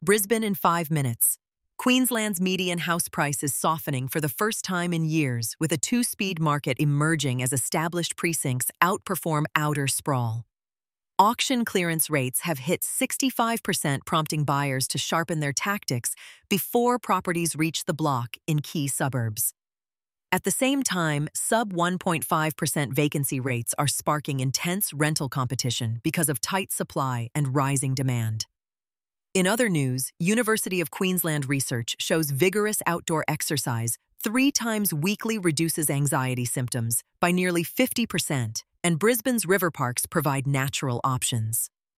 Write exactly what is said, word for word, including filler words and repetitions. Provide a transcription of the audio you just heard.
Brisbane in five minutes. Queensland's median house price is softening for the first time in years, with a two-speed market emerging as established precincts outperform outer sprawl. Auction clearance rates have hit sixty-five percent, prompting buyers to sharpen their tactics before properties reach the block in key suburbs. At the same time, sub one point five percent vacancy rates are sparking intense rental competition because of tight supply and rising demand. In other news, University of Queensland research shows vigorous outdoor exercise three times weekly reduces anxiety symptoms by nearly fifty percent, and Brisbane's river parks provide natural options.